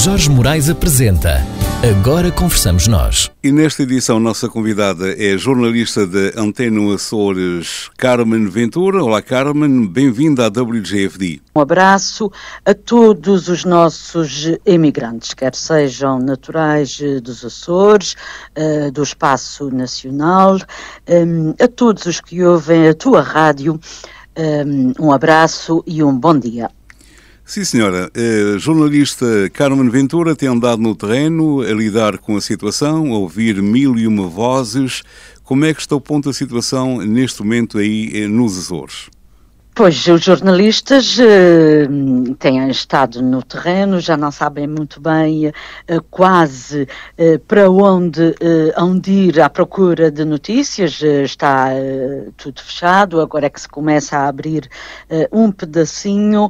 Jorge Moraes apresenta Agora Conversamos Nós. E nesta edição, nossa convidada é a jornalista da Antena Açores, Carmen Ventura. Olá, Carmen, bem-vinda à WGFD. Um abraço a todos os nossos emigrantes, quer sejam naturais dos Açores, do Espaço Nacional, a todos os que ouvem a tua rádio, um abraço e um bom dia. Sim, senhora. A jornalista Carmen Ventura tem andado no terreno a lidar com a situação, a ouvir mil e uma vozes. Como é que está o ponto da situação neste momento aí nos Açores? Pois, os jornalistas têm estado no terreno, já não sabem muito bem quase para onde ir à procura de notícias. Está tudo fechado, agora é que se começa a abrir um pedacinho.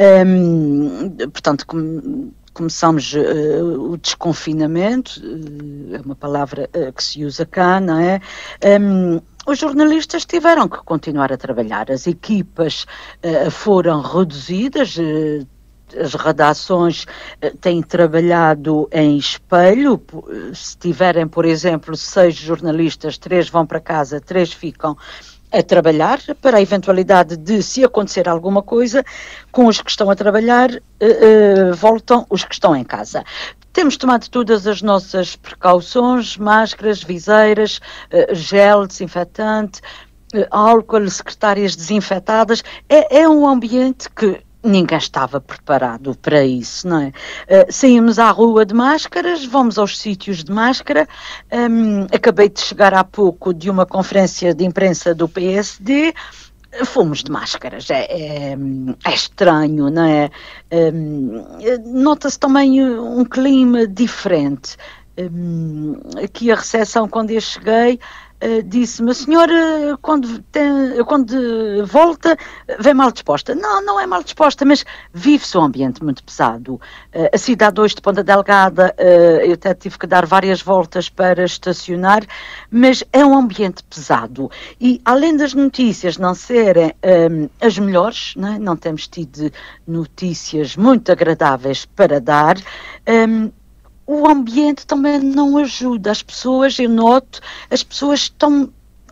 Portanto, começamos o desconfinamento, é uma palavra que se usa cá, não é? Os jornalistas tiveram que continuar a trabalhar, as equipas foram reduzidas, as redações têm trabalhado em espelho. Se tiverem, por exemplo, 6 jornalistas, 3 vão para casa, 3 ficam a trabalhar, para a eventualidade de, se acontecer alguma coisa, com os que estão a trabalhar, voltam os que estão em casa. Temos tomado todas as nossas precauções, máscaras, viseiras, gel desinfetante, álcool, secretárias desinfetadas. É um ambiente que ninguém estava preparado para isso, não é? Saímos à rua de máscaras, vamos aos sítios de máscara. Acabei de chegar há pouco de uma conferência de imprensa do PSD. Fomos de máscaras, é estranho, não é? Nota-se também um clima diferente. Aqui a recepção, quando eu cheguei, disse-me: a senhora, quando volta, vem mal disposta. Não é mal disposta, mas vive-se um ambiente muito pesado. A cidade hoje de Ponta Delgada, eu até tive que dar várias voltas para estacionar, mas é um ambiente pesado. E além das notícias não serem as melhores, não temos tido notícias muito agradáveis para dar, o ambiente também não ajuda. As pessoas, eu noto, as pessoas estão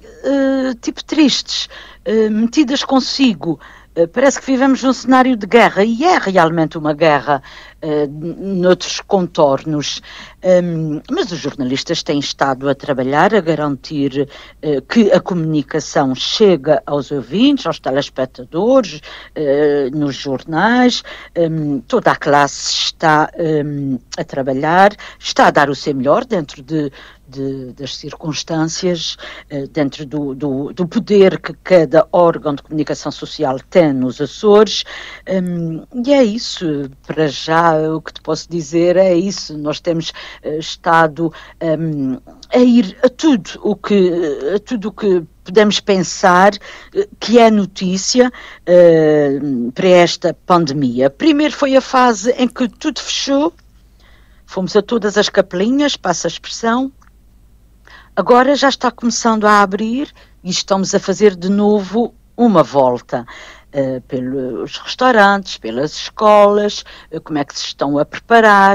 tristes, metidas consigo. Parece que vivemos num cenário de guerra, e é realmente uma guerra noutros contornos. Mas os jornalistas têm estado a trabalhar, a garantir que a comunicação chega aos ouvintes, aos telespectadores, nos jornais. Toda a classe está a trabalhar, está a dar o seu melhor dentro das circunstâncias, dentro do poder que cada órgão de comunicação social tem nos Açores. E é isso, para já o que te posso dizer é isso. Nós temos estado a ir a tudo o que podemos pensar que é notícia para esta pandemia. Primeiro foi a fase em que tudo fechou, fomos a todas as capelinhas, passa a expressão. Agora já está começando a abrir e estamos a fazer de novo uma volta pelos restaurantes, pelas escolas, como é que se estão a preparar.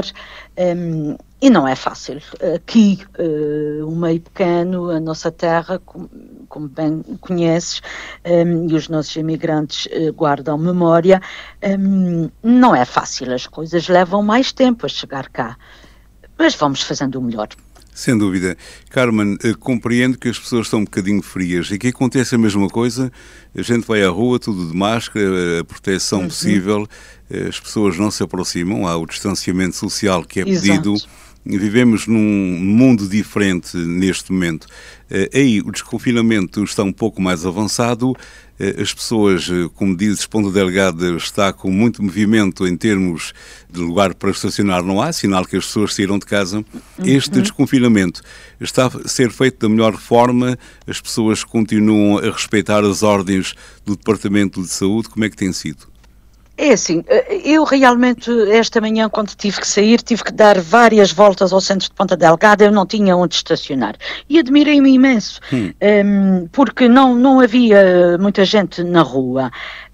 E não é fácil. Aqui, um meio pequeno, a nossa terra, como bem conheces, e os nossos imigrantes guardam memória, não é fácil. As coisas levam mais tempo a chegar cá. Mas vamos fazendo o melhor. Sem dúvida. Carmen, compreendo que as pessoas estão um bocadinho frias e que acontece a mesma coisa. A gente vai à rua, tudo de máscara, a proteção possível, as pessoas não se aproximam, há o distanciamento social que é pedido. Exato. Vivemos num mundo diferente neste momento. Aí o desconfinamento está um pouco mais avançado. As pessoas, como dizes, Ponta Delgada está com muito movimento em termos de lugar para estacionar, não há sinal que as pessoas saíram de casa. Este desconfinamento está a ser feito da melhor forma, as pessoas continuam a respeitar as ordens do Departamento de Saúde. Como é que tem sido? É assim, eu realmente esta manhã, quando tive que sair, tive que dar várias voltas ao centro de Ponta Delgada, eu não tinha onde estacionar. E admirei-me imenso, porque não havia muita gente na rua.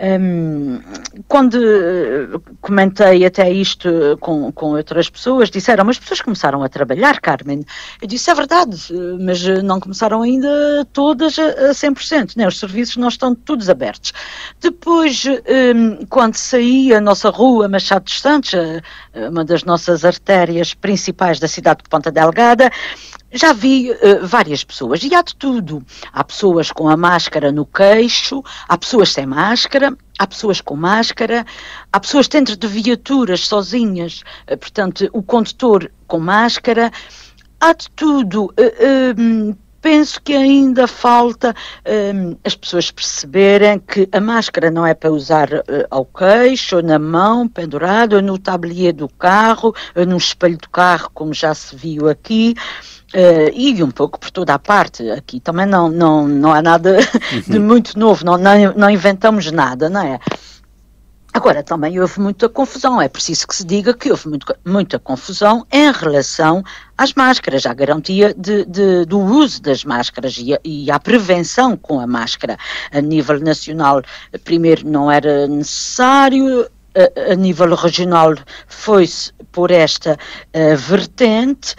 Quando comentei até isto com outras pessoas, disseram, mas as pessoas começaram a trabalhar, Carmen. Eu disse, é verdade, mas não começaram ainda todas a 100%, né? Os serviços não estão todos abertos. Depois, quando saí, a nossa rua Machado dos Santos, uma das nossas artérias principais da cidade de Ponta Delgada, já vi várias pessoas, e há de tudo. Há pessoas com a máscara no queixo, há pessoas sem máscara, há pessoas com máscara, há pessoas dentro de viaturas sozinhas, portanto, o condutor com máscara, há de tudo. Penso que ainda falta as pessoas perceberem que a máscara não é para usar ao queixo, ou na mão, pendurado, ou no tablier do carro, ou no espelho do carro, como já se viu aqui. E um pouco por toda a parte, aqui também não há nada de muito novo, não inventamos nada, não é? Agora, também houve muita confusão, é preciso que se diga que houve muita confusão em relação às máscaras, à garantia do uso das máscaras e à prevenção com a máscara. A nível nacional, primeiro não era necessário, a nível regional foi-se por esta vertente,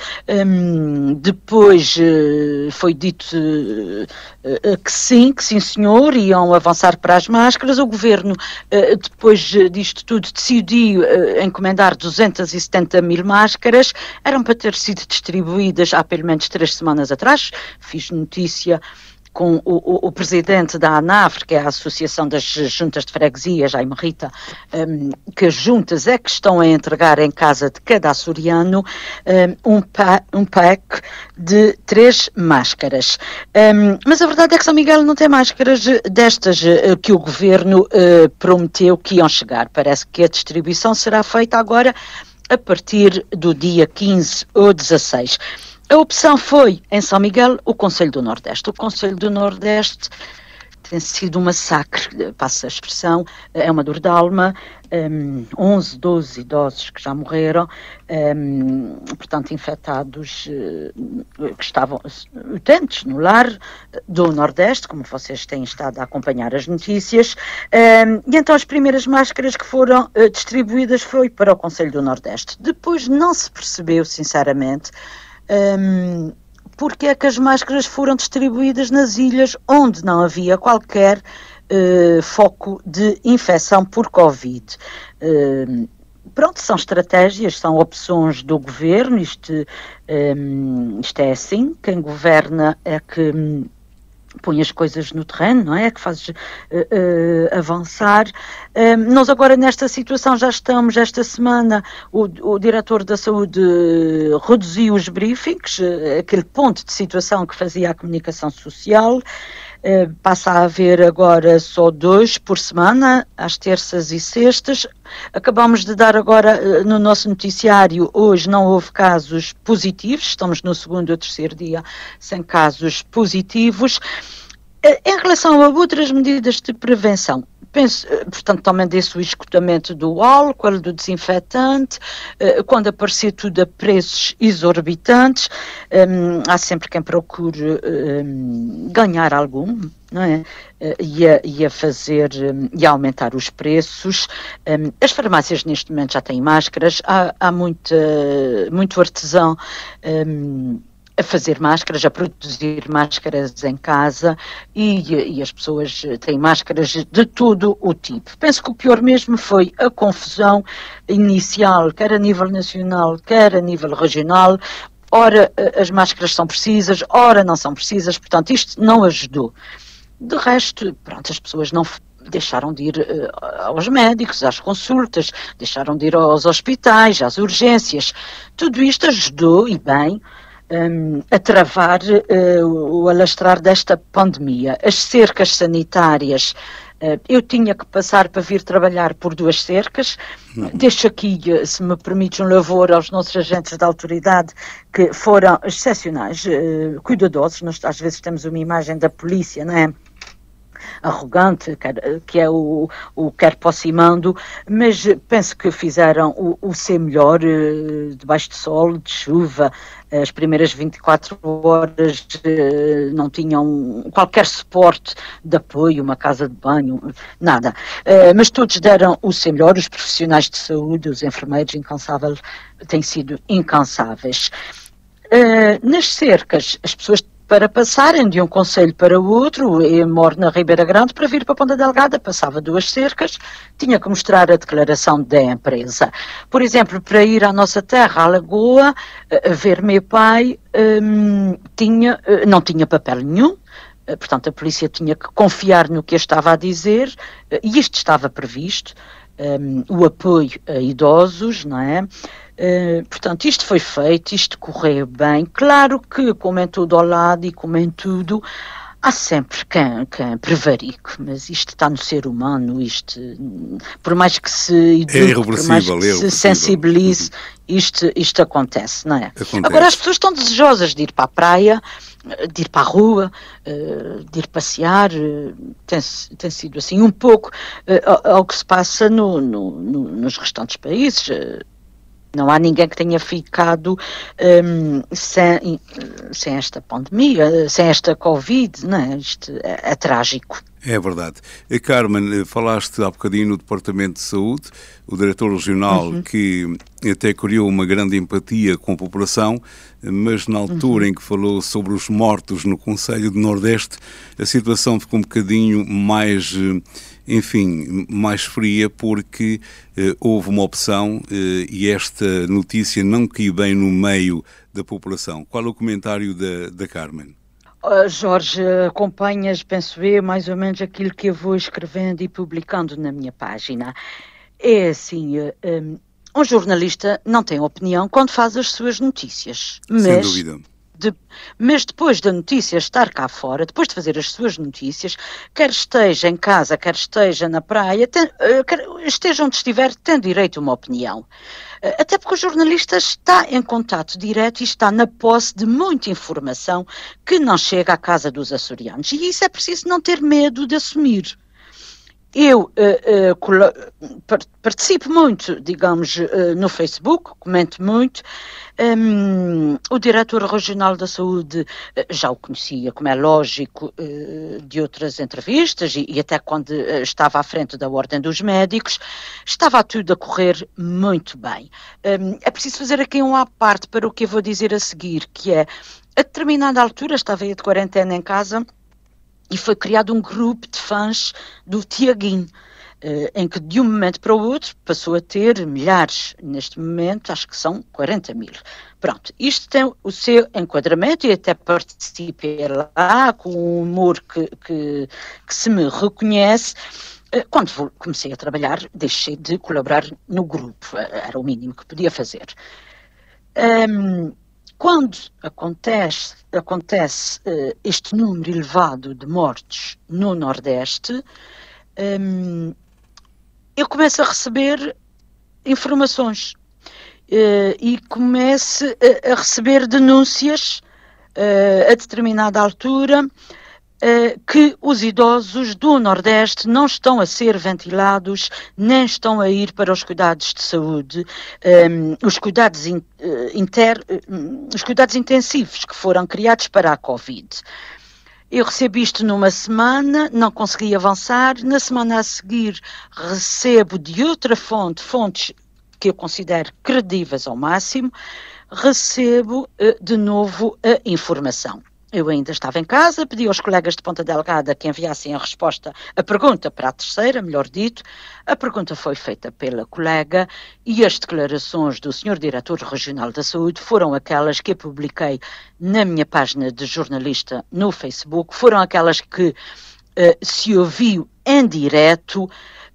depois foi dito que sim senhor, iam avançar para as máscaras. O governo, depois disto tudo, decidiu encomendar 270 mil máscaras, eram para ter sido distribuídas há pelo menos 3 semanas atrás. Fiz notícia com o presidente da ANAFRE, que é a Associação das Juntas de Freguesia, Jaime Rita, que as juntas é que estão a entregar em casa de cada açoriano um pack de 3 máscaras. Mas a verdade é que São Miguel não tem máscaras destas que o governo prometeu que iam chegar. Parece que a distribuição será feita agora a partir do dia 15 ou 16. A opção foi, em São Miguel, o Conselho do Nordeste. O Conselho do Nordeste tem sido um massacre, passa a expressão, é uma dor de alma, 11, 12 idosos que já morreram, portanto infectados que estavam utentes no lar do Nordeste, como vocês têm estado a acompanhar as notícias, e então as primeiras máscaras que foram distribuídas foi para o Conselho do Nordeste. Depois não se percebeu, sinceramente, porque é que as máscaras foram distribuídas nas ilhas onde não havia qualquer foco de infecção por Covid. Pronto, são estratégias, são opções do governo, isto é assim, quem governa é que põe as coisas no terreno, não é? Que faz avançar. Nós agora nesta situação já estamos, esta semana, o diretor da saúde reduziu os briefings, aquele ponto de situação que fazia a comunicação social, passa a haver agora só 2 por semana, às terças e sextas. Acabamos de dar agora no nosso noticiário, hoje não houve casos positivos, estamos no 2º ou 3º dia sem casos positivos. Em relação a outras medidas de prevenção, penso, portanto, também desse o esgotamento do álcool, do desinfetante, quando aparecer tudo a preços exorbitantes, há sempre quem procure ganhar algum, não é? E a fazer, e a aumentar os preços. As farmácias neste momento já têm máscaras, há muito artesão a fazer máscaras, a produzir máscaras em casa e as pessoas têm máscaras de todo o tipo. Penso que o pior mesmo foi a confusão inicial, quer a nível nacional, quer a nível regional. Ora as máscaras são precisas, ora não são precisas, portanto isto não ajudou. De resto, pronto, as pessoas não deixaram de ir aos médicos, às consultas, deixaram de ir aos hospitais, às urgências. Tudo isto ajudou, e bem, a travar o alastrar desta pandemia. As cercas sanitárias, eu tinha que passar para vir trabalhar por 2 cercas. Deixo aqui, se me permites, um louvor aos nossos agentes da autoridade, que foram excepcionais, cuidadosos. Nós às vezes temos uma imagem da polícia, não é? arrogante, que é o quer aproximando, mas penso que fizeram o seu melhor, debaixo de sol, de chuva. As primeiras 24 horas não tinham qualquer suporte de apoio, uma casa de banho, nada. Mas todos deram o seu melhor, os profissionais de saúde, os enfermeiros têm sido incansáveis. Nas cercas, as pessoas para passarem de um concelho para o outro, eu moro na Ribeira Grande, para vir para a Ponta Delgada, passava 2 cercas, tinha que mostrar a declaração da empresa. Por exemplo, para ir à nossa terra, à Lagoa, ver meu pai, não tinha papel nenhum, portanto a polícia tinha que confiar no que eu estava a dizer, e isto estava previsto, o apoio a idosos, não é? Portanto, isto foi feito, isto correu bem. Claro que, como em todo ao lado e como em tudo, há sempre quem prevarique, mas isto está no ser humano, por mais que se eduque, por mais que se sensibilize, isto acontece, não é? Acontece. Agora, as pessoas estão desejosas de ir para a praia, de ir para a rua, de ir passear, tem sido assim um pouco ao que se passa nos restantes países. Não há ninguém que tenha ficado sem esta pandemia, sem esta Covid, não é? Isto é trágico. É verdade. Carmen, falaste há bocadinho no Departamento de Saúde, o diretor regional que até criou uma grande empatia com a população, mas na altura em que falou sobre os mortos no Conselho do Nordeste, a situação ficou um bocadinho mais, mais fria, porque houve uma opção e esta notícia não caiu bem no meio da população. Qual é o comentário da Carmen? Jorge, acompanhas, penso eu, mais ou menos aquilo que eu vou escrevendo e publicando na minha página. É assim, um jornalista não tem opinião quando faz as suas notícias. Sem dúvida. Mas depois da notícia estar cá fora, depois de fazer as suas notícias, quer esteja em casa, quer esteja na praia, quer esteja onde estiver, tem direito a uma opinião. Até porque o jornalista está em contato direto e está na posse de muita informação que não chega à casa dos açorianos. E isso é preciso não ter medo de assumir. Eu participo muito, digamos, no Facebook, comento muito. O diretor regional da saúde já o conhecia, como é lógico, de outras entrevistas e até quando estava à frente da Ordem dos Médicos, estava tudo a correr muito bem. É preciso fazer aqui um à parte para o que eu vou dizer a seguir, que é, a determinada altura, estava eu de quarentena em casa, e foi criado um grupo de fãs do Tiaguinho, em que de um momento para o outro passou a ter milhares. Neste momento acho que são 40 mil. Pronto, isto tem o seu enquadramento e até participei lá com um humor que se me reconhece. Quando comecei a trabalhar, deixei de colaborar no grupo, era o mínimo que podia fazer. Quando acontece este número elevado de mortes no Nordeste, eu começo a receber informações e começo a receber denúncias a determinada altura que os idosos do Nordeste não estão a ser ventilados, nem estão a ir para os cuidados de saúde, os cuidados intensivos que foram criados para a Covid. Eu recebi isto numa semana, não consegui avançar, na semana a seguir recebo de outra fontes que eu considero credíveis ao máximo, recebo de novo a informação. Eu ainda estava em casa, pedi aos colegas de Ponta Delgada que enviassem a pergunta para a terceira, melhor dito. A pergunta foi feita pela colega e as declarações do Sr. Diretor Regional da Saúde foram aquelas que eu publiquei na minha página de jornalista no Facebook, foram aquelas que se ouviu em direto,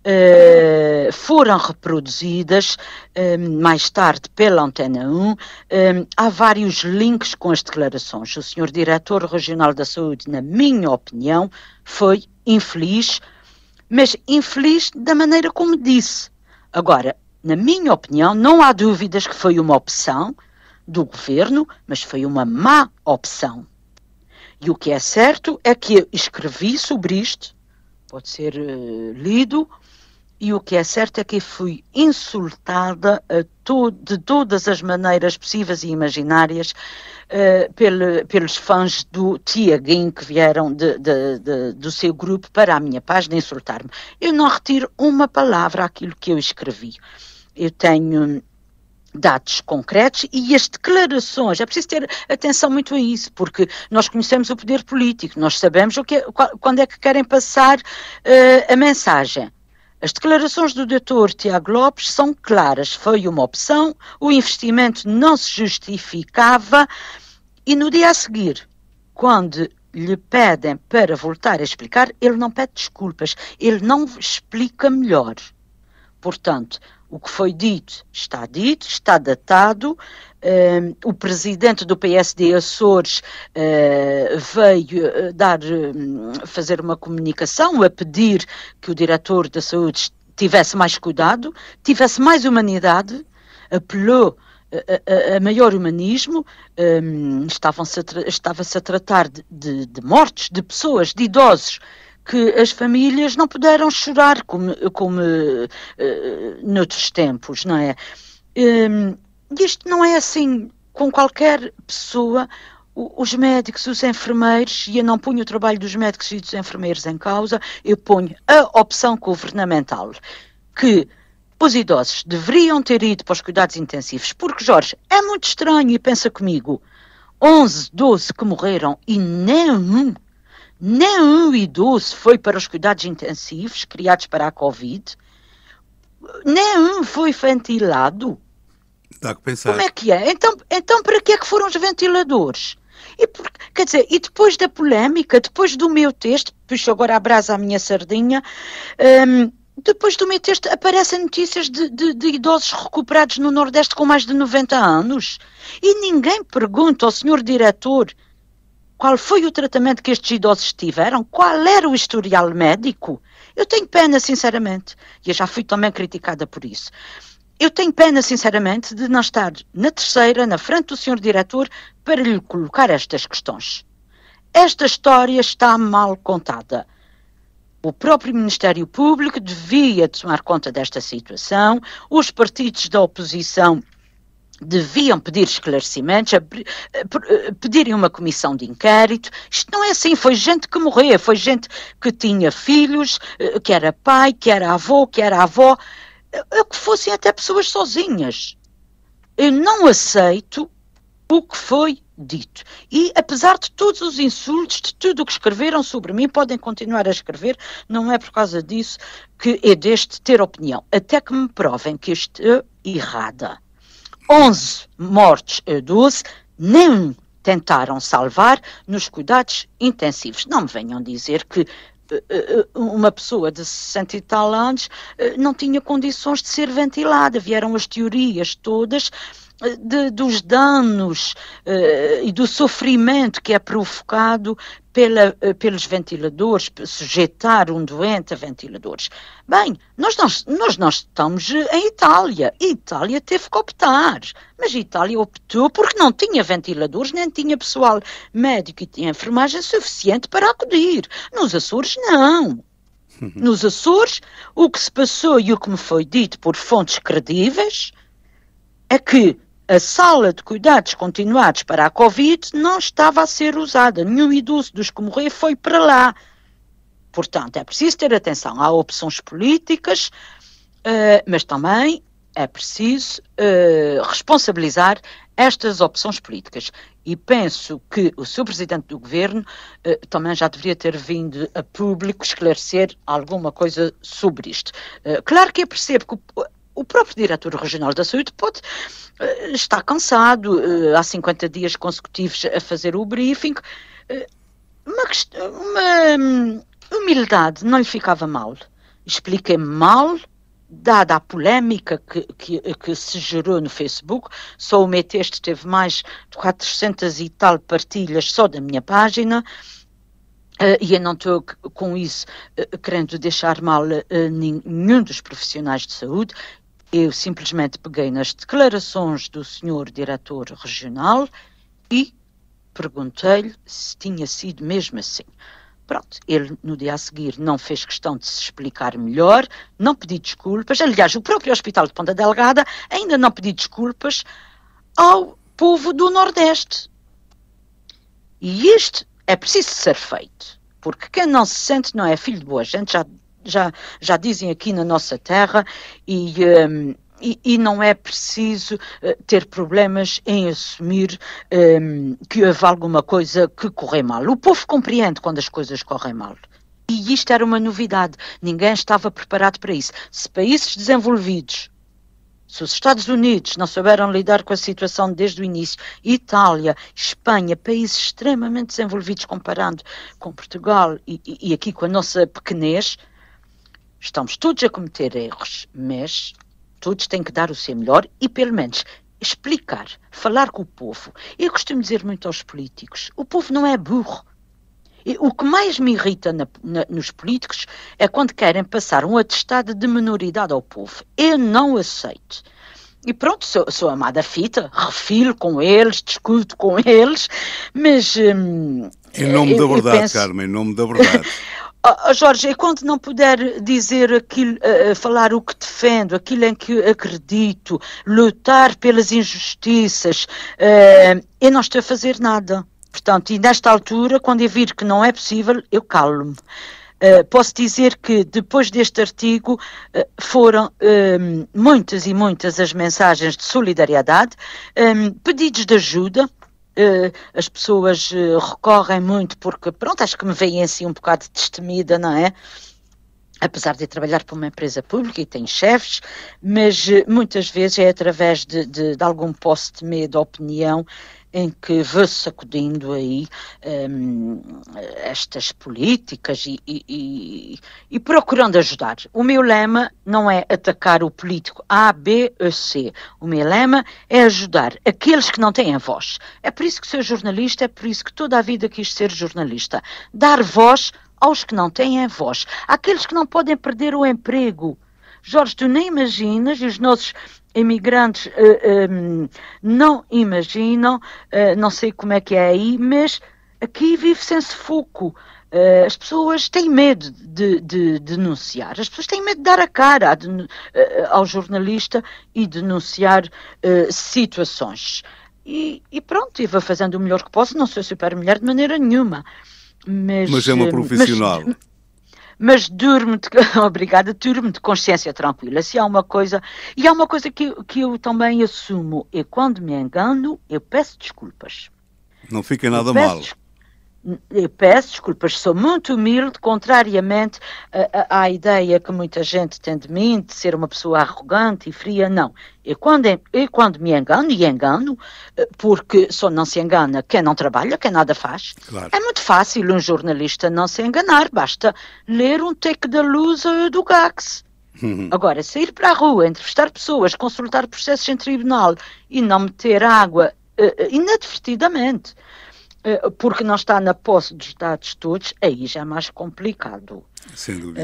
foram reproduzidas mais tarde pela Antena 1. Há vários links com as declarações. O Sr. Diretor Regional da Saúde, na minha opinião, foi infeliz, mas infeliz da maneira como disse. Agora, na minha opinião, não há dúvidas que foi uma opção do governo, mas foi uma má opção. E o que é certo é que eu escrevi sobre isto pode ser lido, e o que é certo é que fui insultada de todas as maneiras possíveis e imaginárias pelos fãs do Tiaguinho que vieram do seu grupo para a minha página insultar-me. Eu não retiro uma palavra àquilo que eu escrevi. Eu tenho dados concretos e as declarações, é preciso ter atenção muito a isso, porque nós conhecemos o poder político, nós sabemos quando é que querem passar a mensagem. As declarações do Dr. Tiago Lopes são claras, foi uma opção, o investimento não se justificava e no dia a seguir, quando lhe pedem para voltar a explicar, ele não pede desculpas, ele não explica melhor. Portanto, o que foi dito, está datado. O presidente do PSD Açores veio fazer uma comunicação a pedir que o diretor da saúde tivesse mais cuidado, tivesse mais humanidade, apelou a maior humanismo. Estava-se a tratar de mortes, de pessoas, de idosos, que as famílias não puderam chorar como noutros tempos, não é? Isto não é assim com qualquer pessoa. Os médicos, os enfermeiros, e eu não ponho o trabalho dos médicos e dos enfermeiros em causa, eu ponho a opção governamental, que os idosos deveriam ter ido para os cuidados intensivos, porque, Jorge, é muito estranho, e pensa comigo, 11, 12 que morreram e nenhum idoso foi para os cuidados intensivos criados para a Covid, nenhum foi ventilado. Dá que pensar. Como é que é? Então para que é que foram os ventiladores? Quer dizer, e depois da polémica, depois do meu texto, puxo agora a brasa à minha sardinha, depois do meu texto aparecem notícias de idosos recuperados no Nordeste com mais de 90 anos e ninguém pergunta ao senhor diretor qual foi o tratamento que estes idosos tiveram? Qual era o historial médico? Eu tenho pena, sinceramente, e eu já fui também criticada por isso. Eu tenho pena, sinceramente, de não estar na terceira, na frente do senhor diretor, para lhe colocar estas questões. Esta história está mal contada. O próprio Ministério Público devia tomar conta desta situação, os partidos da oposição deviam pedir esclarecimentos, pedirem uma comissão de inquérito. Isto não é assim, foi gente que morreu, foi gente que tinha filhos, que era pai, que era avô, que era avó, que fossem até pessoas sozinhas. Eu não aceito o que foi dito. E apesar de todos os insultos, de tudo o que escreveram sobre mim, podem continuar a escrever, não é por causa disso que eu deixo de ter opinião, até que me provem que eu estou errada. 11 mortes, 12, nem tentaram salvar nos cuidados intensivos. Não me venham dizer que uma pessoa de 60 e tal anos não tinha condições de ser ventilada. Vieram as teorias todas dos danos e do sofrimento que é provocado pelos ventiladores, sujeitar um doente a ventiladores. Bem, nós não estamos em Itália. A Itália teve que optar, mas a Itália optou porque não tinha ventiladores, nem tinha pessoal médico e tinha enfermagem suficiente para acudir. Nos Açores, não. Nos Açores, o que se passou e o que me foi dito por fontes credíveis é que a sala de cuidados continuados para a Covid não estava a ser usada. Nenhum idoso dos que morreu foi para lá. Portanto, é preciso ter atenção. Há opções políticas, mas também é preciso responsabilizar estas opções políticas. E penso que o Sr. Presidente do Governo também já deveria ter vindo a público esclarecer alguma coisa sobre isto. Claro que eu percebo que o próprio Diretor Regional da Saúde está cansado, há 50 dias consecutivos a fazer o briefing. Uma humildade não lhe ficava mal. Expliquei-me mal, dada a polémica que se gerou no Facebook. Só o meu texto teve mais de 400 e tal partilhas só da minha página. E eu não estou com isso querendo deixar mal nenhum dos profissionais de saúde. Eu simplesmente peguei nas declarações do senhor diretor regional e perguntei-lhe se tinha sido mesmo assim. Pronto, ele no dia a seguir não fez questão de se explicar melhor, não pediu desculpas. Aliás, o próprio Hospital de Ponta Delgada ainda não pediu desculpas ao povo do Nordeste. E isto é preciso ser feito, porque quem não se sente não é filho de boa gente, já dizem aqui na nossa terra, e não é preciso ter problemas em assumir que houve alguma coisa que correu mal. O povo compreende quando as coisas correm mal. E isto era uma novidade. Ninguém estava preparado para isso. Se países desenvolvidos, se os Estados Unidos não souberam lidar com a situação desde o início, Itália, Espanha, países extremamente desenvolvidos comparando com Portugal e aqui com a nossa pequenez, estamos todos a cometer erros, mas todos têm que dar o seu melhor e, pelo menos, explicar, falar com o povo. Eu costumo dizer muito aos políticos, o povo não é burro. E o que mais me irrita nos políticos é quando querem passar um atestado de minoridade ao povo. Eu não aceito. E pronto, sou amada fita, refiro com eles, discuto com eles, mas... Em nome da verdade, penso... Carmen, em nome da verdade. Jorge, quando não puder dizer aquilo, falar o que defendo, aquilo em que acredito, lutar pelas injustiças, eu não estou a fazer nada. Portanto, e nesta altura, quando eu vir que não é possível, eu calo-me. Posso dizer que depois deste artigo foram muitas e muitas as mensagens de solidariedade, pedidos de ajuda. As pessoas recorrem muito porque, pronto, acho que me veem assim um bocado destemida, não é? Apesar de trabalhar para uma empresa pública e tem chefes, mas muitas vezes é através de algum post de opinião em que vou sacudindo aí estas políticas e procurando ajudar. O meu lema não é atacar o político A, B ou C. O meu lema é ajudar aqueles que não têm voz. É por isso que sou jornalista, é por isso que toda a vida quis ser jornalista. Dar voz aos que não têm voz. Àqueles que não podem perder o emprego. Jorge, tu nem imaginas, e os nossos imigrantes não imaginam, não sei como é que é aí, mas aqui vive sem sufoco. As pessoas têm medo de denunciar, as pessoas têm medo de dar a cara ao jornalista e denunciar situações. E pronto, eu vou fazendo o melhor que posso, não sou super mulher de maneira nenhuma. Mas é uma profissional. Mas obrigada, durmo de consciência tranquila. Se há uma coisa, e há uma coisa que eu também assumo, e quando me engano, eu peço desculpas. Não fica nada mal. Eu peço desculpas, sou muito humilde, contrariamente à ideia que muita gente tem de mim, de ser uma pessoa arrogante e fria, não. Eu quando me engano, e engano, porque só não se engana quem não trabalha, quem nada faz. Claro. É muito fácil um jornalista não se enganar, basta ler um take da Luz do Gax. Agora, sair para a rua, entrevistar pessoas, consultar processos em tribunal e não meter água inadvertidamente, porque não está na posse dos dados todos, aí já é mais complicado. Sem dúvida.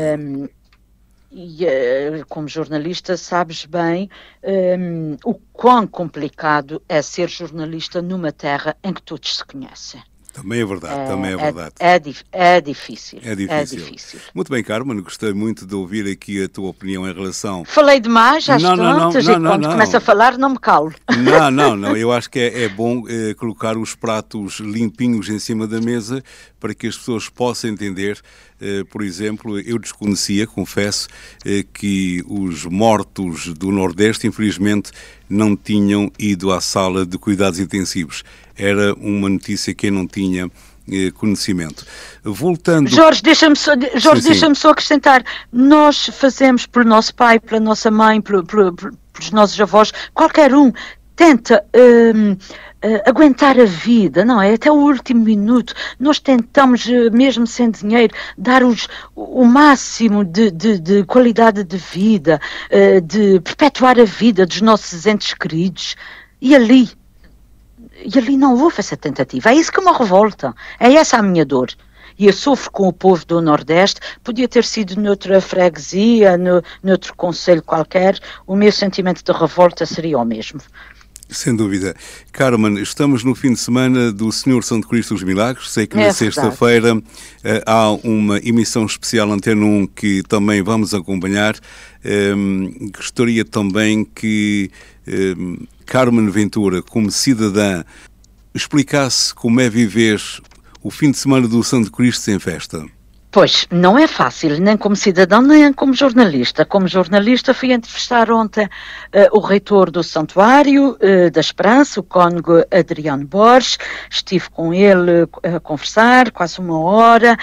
Como jornalista sabes bem o quão complicado é ser jornalista numa terra em que todos se conhecem. Também é verdade, também é verdade. É difícil. É difícil. Muito bem, Carmen, gostei muito de ouvir aqui a tua opinião em relação... Falei demais, às tantas, e quando começo a falar não me calo. Não, eu acho que é bom colocar os pratos limpinhos em cima da mesa para que as pessoas possam entender. Por exemplo, eu desconhecia, confesso, que os mortos do Nordeste, infelizmente, não tinham ido à sala de cuidados intensivos. Era uma notícia que eu não tinha conhecimento. Voltando... Jorge, deixa-me só acrescentar. Nós fazemos pelo nosso pai, pela nossa mãe, pelos nossos avós, qualquer um tenta aguentar a vida, não é? Até o último minuto. Nós tentamos, mesmo sem dinheiro, dar o máximo de qualidade de vida, de perpetuar a vida dos nossos entes queridos. E ali não houve essa tentativa. É isso que me revolta. É essa a minha dor. E eu sofro com o povo do Nordeste. Podia ter sido noutra freguesia, noutro concelho qualquer. O meu sentimento de revolta seria o mesmo. Sem dúvida. Carmen, estamos no fim de semana do Senhor Santo Cristo dos Milagres. Sei que na sexta-feira há uma emissão especial Antena 1 que também vamos acompanhar. Gostaria também que Carmen Ventura, como cidadã, explicasse como é viver o fim de semana do Santo Cristo sem festa. Pois, não é fácil, nem como cidadão, nem como jornalista. Como jornalista fui entrevistar ontem o reitor do Santuário da Esperança, o cônego Adriano Borges. Estive com ele a conversar quase uma hora.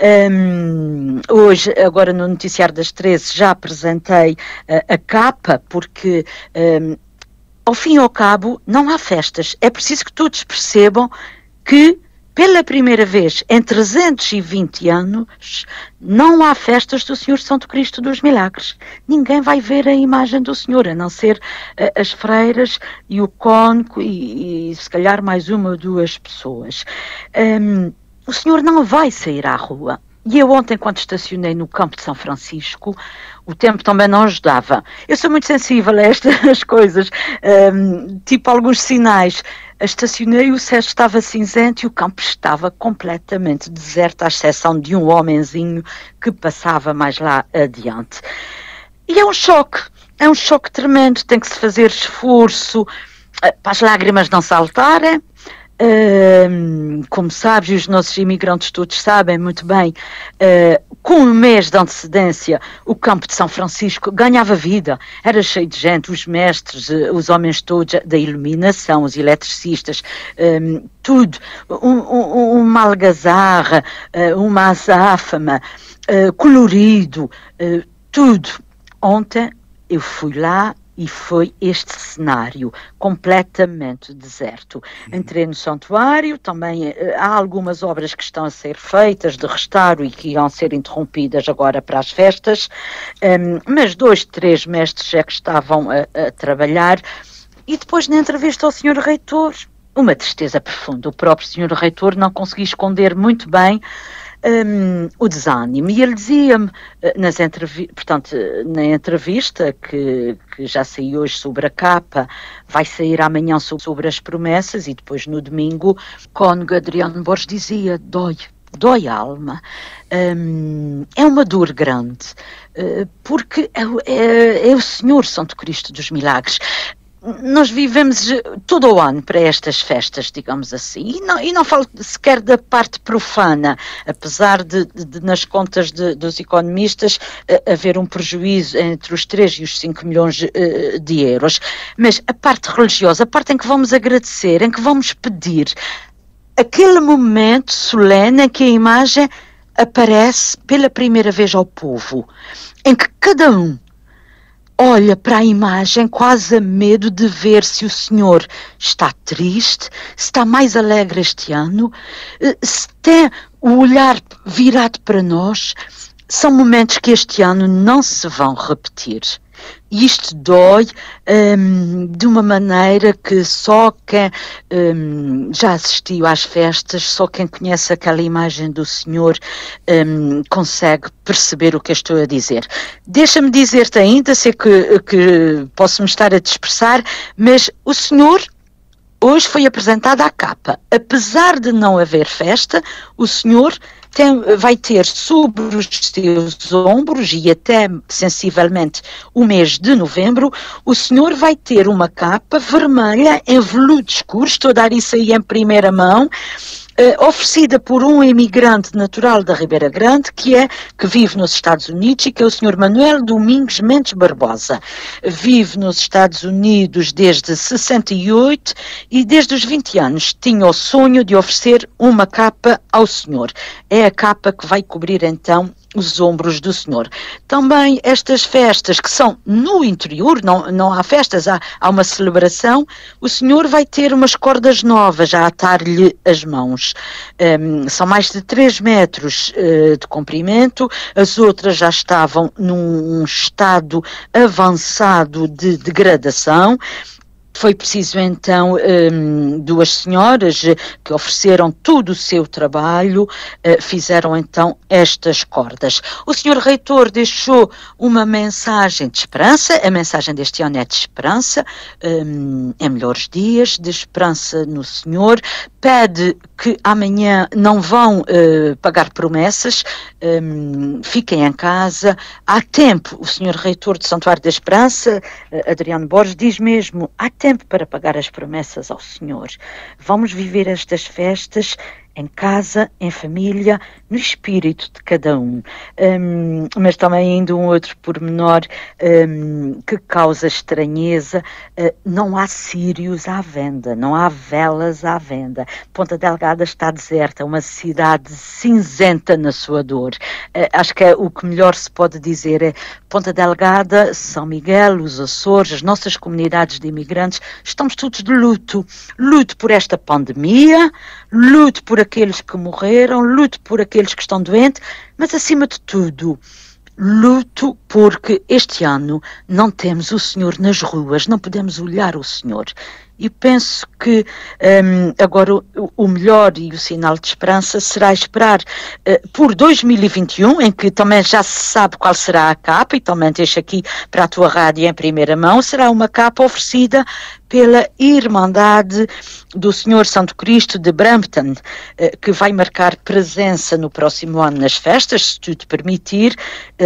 Hoje, agora no Noticiário das 13, já apresentei a capa, porque ao fim e ao cabo não há festas. É preciso que todos percebam que pela primeira vez em 320 anos, não há festas do Senhor Santo Cristo dos Milagres. Ninguém vai ver a imagem do Senhor, a não ser as freiras e o cônego e se calhar mais uma ou duas pessoas. O Senhor não vai sair à rua. E eu ontem, quando estacionei no campo de São Francisco, o tempo também não ajudava. Eu sou muito sensível a estas coisas, tipo alguns sinais. Estacionei, o céu estava cinzento e o campo estava completamente deserto, à exceção de um homenzinho que passava mais lá adiante. E é um choque tremendo, tem que se fazer esforço para as lágrimas não saltarem. Como sabes, e os nossos imigrantes todos sabem muito bem, com um mês de antecedência o campo de São Francisco ganhava vida, era cheio de gente, os mestres, os homens todos da iluminação, os eletricistas, tudo, uma algazarra, uma azáfama, colorido, tudo. Ontem eu fui lá e foi este cenário completamente deserto. Entrei no santuário, também há algumas obras que estão a ser feitas de restauro e que iam ser interrompidas agora para as festas, mas 2, 3 mestres é que estavam a trabalhar. E depois, na entrevista ao Sr. Reitor, uma tristeza profunda. O próprio Sr. Reitor não conseguia esconder muito bem o desânimo. E ele dizia-me, na entrevista que já saiu hoje sobre a capa, vai sair amanhã sobre as promessas, e depois no domingo, o cônego Adriano Borges dizia, dói a alma. É uma dor grande, porque é o Senhor Santo Cristo dos Milagres. Nós vivemos todo o ano para estas festas, digamos assim, e não falo sequer da parte profana, apesar de nas contas dos economistas haver um prejuízo entre os 3 e os 5 milhões de euros, mas a parte religiosa, a parte em que vamos agradecer, em que vamos pedir, aquele momento solene em que a imagem aparece pela primeira vez ao povo, em que cada um olha para a imagem quase a medo de ver se o Senhor está triste, se está mais alegre este ano, se tem o olhar virado para nós. São momentos que este ano não se vão repetir. E isto dói de uma maneira que só quem já assistiu às festas, só quem conhece aquela imagem do Senhor consegue perceber o que eu estou a dizer. Deixa-me dizer-te ainda, sei que posso me estar a dispersar, mas o Senhor hoje foi apresentado à capa. Apesar de não haver festa, o Senhor vai ter sobre os seus ombros, e até sensivelmente o mês de novembro, o Senhor vai ter uma capa vermelha em veludo escuro, estou a dar isso aí em primeira mão, oferecida por um imigrante natural da Ribeira Grande, que vive nos Estados Unidos, e que é o Sr. Manuel Domingos Mendes Barbosa. Vive nos Estados Unidos desde 68 e desde os 20 anos tinha o sonho de oferecer uma capa ao Senhor. É a capa que vai cobrir então os ombros do Senhor. Também estas festas que são no interior, não há festas, há uma celebração, o Senhor vai ter umas cordas novas a atar-lhe as mãos. São mais de 3 metros de comprimento, as outras já estavam num estado avançado de degradação. Foi preciso então duas senhoras que ofereceram todo o seu trabalho, fizeram então estas cordas. O senhor reitor deixou uma mensagem de esperança, a mensagem deste ano é de esperança, em melhores dias, de esperança no Senhor, pede que amanhã não vão pagar promessas, fiquem em casa, há tempo. O senhor reitor do Santuário da Esperança, Adriano Borges, diz mesmo, há tempo para pagar as promessas ao Senhor. Vamos viver estas festas em casa, em família, no espírito de cada um. Mas também ainda um outro pormenor que causa estranheza, não há círios à venda, não há velas à venda. Ponta Delgada está deserta, uma cidade cinzenta na sua dor. Acho que o que melhor se pode dizer é Ponta Delgada, São Miguel, os Açores, as nossas comunidades de imigrantes, estamos todos de luto. Luto por esta pandemia, luto por aqueles que morreram, luto por aqueles que estão doentes, mas acima de tudo, luto porque este ano não temos o Senhor nas ruas, não podemos olhar o Senhor. E penso que agora o melhor e o sinal de esperança será esperar por 2021, em que também já se sabe qual será a capa, e também deixo aqui para a tua rádio em primeira mão, será uma capa oferecida pela Irmandade do Senhor Santo Cristo de Brampton, que vai marcar presença no próximo ano nas festas, se tudo permitir.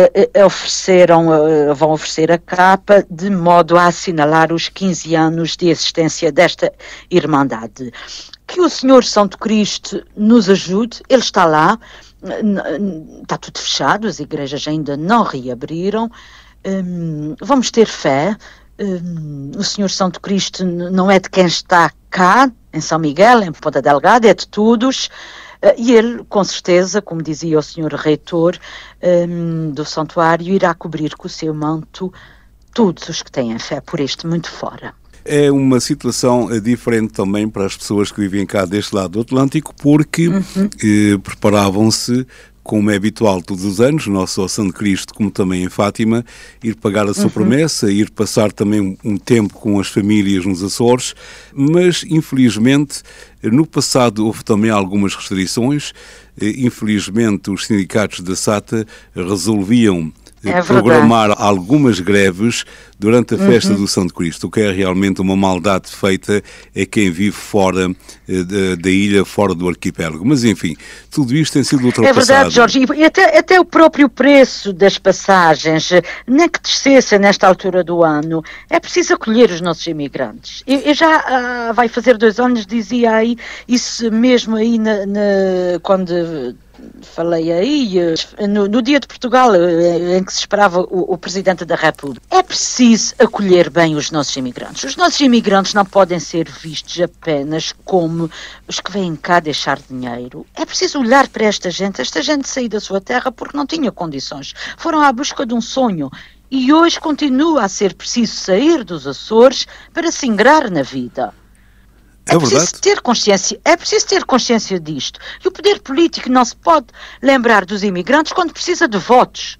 Vão oferecer a capa de modo a assinalar os 15 anos de existência desta Irmandade. Que o Senhor Santo Cristo nos ajude, Ele está lá, está tudo fechado, as igrejas ainda não reabriram, vamos ter fé. O Senhor Santo Cristo não é de quem está cá, em São Miguel, em Ponta Delgada, é de todos, e ele, com certeza, como dizia o Senhor Reitor do Santuário, irá cobrir com o seu manto todos os que têm fé por este muito fora. É uma situação diferente também para as pessoas que vivem cá deste lado do Atlântico, porque preparavam-se, como é habitual todos os anos, não só Santo Cristo como também em Fátima, ir pagar a sua promessa, ir passar também um tempo com as famílias nos Açores, mas infelizmente no passado houve também algumas restrições. Infelizmente os sindicatos da SATA resolviam programar algumas greves durante a festa do Santo Cristo, o que é realmente uma maldade feita a quem vive fora da ilha, fora do arquipélago. Mas, enfim, tudo isto tem sido ultrapassado. É verdade, Jorge, e até o próprio preço das passagens, nem que descesse nesta altura do ano, é preciso acolher os nossos imigrantes. Eu já vai fazer 2 anos, dizia aí, isso mesmo aí quando falei aí, no dia de Portugal, em que se esperava o Presidente da República. É preciso acolher bem os nossos imigrantes. Os nossos imigrantes não podem ser vistos apenas como os que vêm cá deixar dinheiro. É preciso olhar para esta gente saiu da sua terra porque não tinha condições. Foram à busca de um sonho. E hoje continua a ser preciso sair dos Açores para se ingrar na vida. É preciso ter consciência disto. E o poder político não se pode lembrar dos imigrantes quando precisa de votos.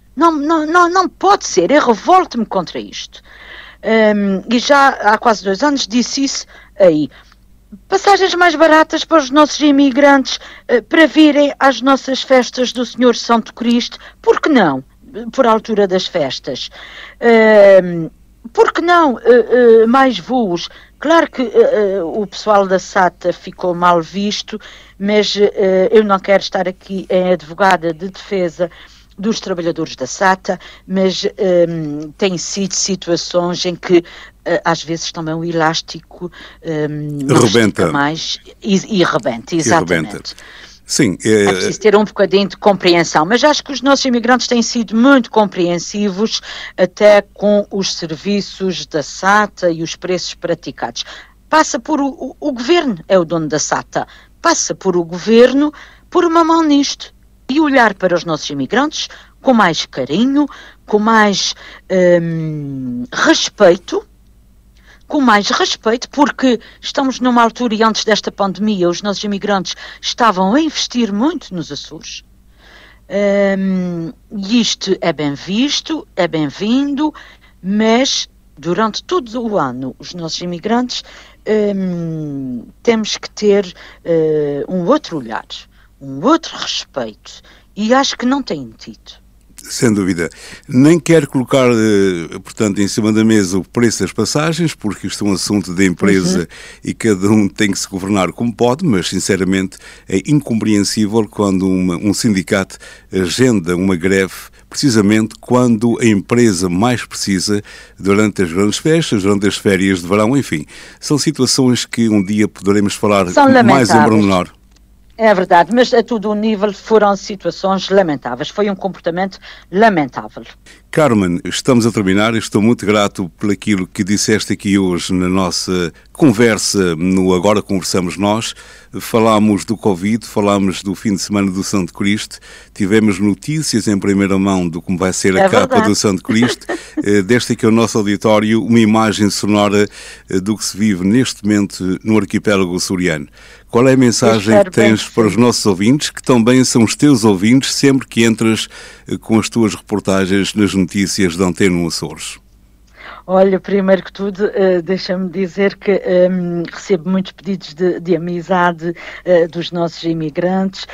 Não pode ser. Eu revolto-me contra isto. E já há quase 2 anos disse isso aí. Passagens mais baratas para os nossos imigrantes para virem às nossas festas do Senhor Santo Cristo. Por que não? Por altura das festas. Por que não mais voos? Claro que o pessoal da SATA ficou mal visto, mas eu não quero estar aqui em advogada de defesa dos trabalhadores da SATA, mas tem sido situações em que às vezes também o elástico rebenta mais e rebenta, exatamente. Rebenta. Sim, é preciso ter um bocadinho de compreensão, mas acho que os nossos imigrantes têm sido muito compreensivos até com os serviços da SATA e os preços praticados. Passa por o governo, é o dono da SATA, passa por o governo por uma mão nisto e olhar para os nossos imigrantes com mais carinho, com mais respeito, porque estamos numa altura e antes desta pandemia os nossos imigrantes estavam a investir muito nos Açores. E isto é bem visto, é bem-vindo, mas durante todo o ano, os nossos imigrantes, temos que ter um outro olhar, um outro respeito, e acho que não têm tido. Sem dúvida. Nem quero colocar, portanto, em cima da mesa o preço das passagens, porque isto é um assunto da empresa e cada um tem que se governar como pode, mas, sinceramente, é incompreensível quando um sindicato agenda uma greve precisamente quando a empresa mais precisa, durante as grandes festas, durante as férias de verão, enfim. São situações que um dia poderemos falar mais em pormenor. É verdade, mas a todo o nível foram situações lamentáveis. Foi um comportamento lamentável. Carmen, estamos a terminar. Estou muito grato por aquilo que disseste aqui hoje na nossa conversa no Agora Conversamos Nós. Falámos do Covid, falámos do fim de semana do Santo Cristo, tivemos notícias em primeira mão do como vai ser a capa do Santo Cristo. Deste aqui ao nosso auditório uma imagem sonora do que se vive neste momento no arquipélago açoriano. Qual é a mensagem que tens para os nossos ouvintes, que também são os teus ouvintes, sempre que entras com as tuas reportagens nas notícias da Antena Açores? Olha, primeiro que tudo, deixa-me dizer que recebo muitos pedidos de amizade dos nossos imigrantes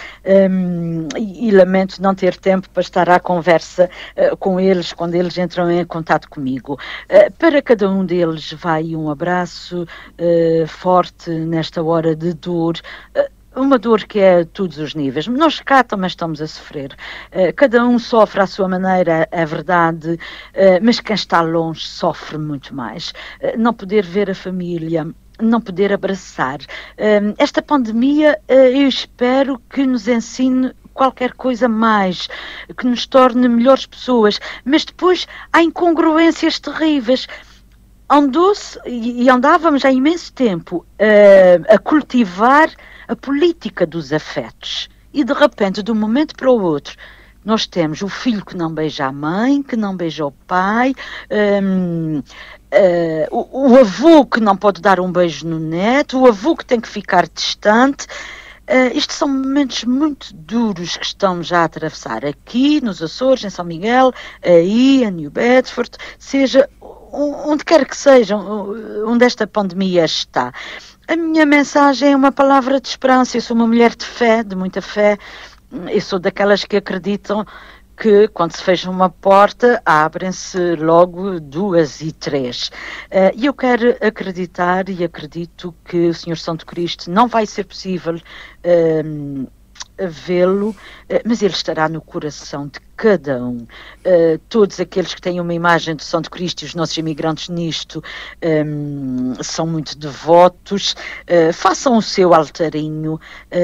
e lamento não ter tempo para estar à conversa com eles quando eles entram em contato comigo. Para cada um deles vai um abraço forte nesta hora de dor. Uma dor que é a todos os níveis. Nós cá também estamos a sofrer. Cada um sofre à sua maneira, é verdade, mas quem está longe sofre muito mais. Não poder ver a família, não poder abraçar. Esta pandemia, eu espero que nos ensine qualquer coisa mais, que nos torne melhores pessoas, mas depois há incongruências terríveis. Andou-se e andávamos há imenso tempo a cultivar a política dos afetos. E de repente, de um momento para o outro, nós temos o filho que não beija a mãe, que não beija o pai, o avô que não pode dar um beijo no neto, o avô que tem que ficar distante. Estes são momentos muito duros que estamos a atravessar aqui, nos Açores, em São Miguel, aí, em New Bedford, seja onde quer que seja, onde esta pandemia está. A minha mensagem é uma palavra de esperança. Eu sou uma mulher de fé, de muita fé. Eu sou daquelas que acreditam que quando se fecha uma porta, abrem-se logo 2 e 3. E eu quero acreditar e acredito que o Senhor Santo Cristo não vai ser possível vê-lo, mas ele estará no coração de cada um. Todos aqueles que têm uma imagem de Santo Cristo, e os nossos imigrantes nisto são muito devotos, façam o seu altarinho,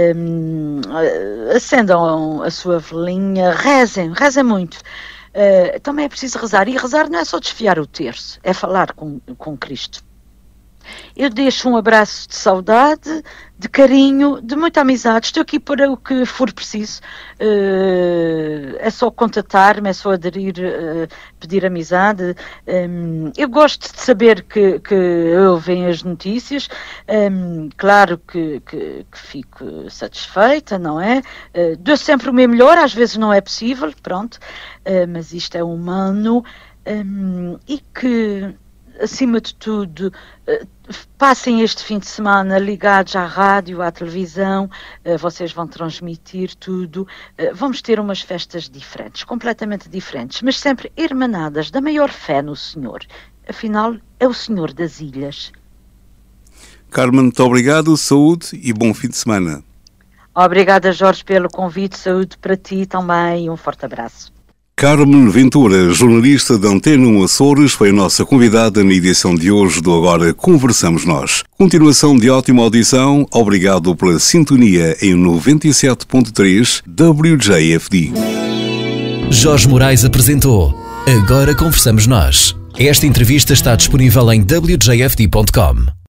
acendam a sua velinha, rezem muito. Também é preciso rezar, e rezar não é só desfiar o terço, é falar com Cristo. Eu deixo um abraço de saudade, de carinho, de muita amizade. Estou aqui para o que for preciso. É só contatar-me, é só aderir, pedir amizade. Eu gosto de saber que ouvem as notícias. Claro que fico satisfeita, não é? Dou sempre o meu melhor, às vezes não é possível, pronto. Mas isto é humano. E que, acima de tudo, passem este fim de semana ligados à rádio, à televisão, vocês vão transmitir tudo, vamos ter umas festas diferentes, completamente diferentes, mas sempre hermanadas da maior fé no Senhor. Afinal, é o Senhor das ilhas. Carmen, muito obrigado, saúde e bom fim de semana. Obrigada, Jorge, pelo convite, saúde para ti também e um forte abraço. Carmen Ventura, jornalista da Antena Açores, foi a nossa convidada na edição de hoje do Agora Conversamos Nós. Continuação de ótima audição, obrigado pela sintonia em 97.3 WJFD. Jorge Moraes apresentou Agora Conversamos Nós. Esta entrevista está disponível em wjfd.com.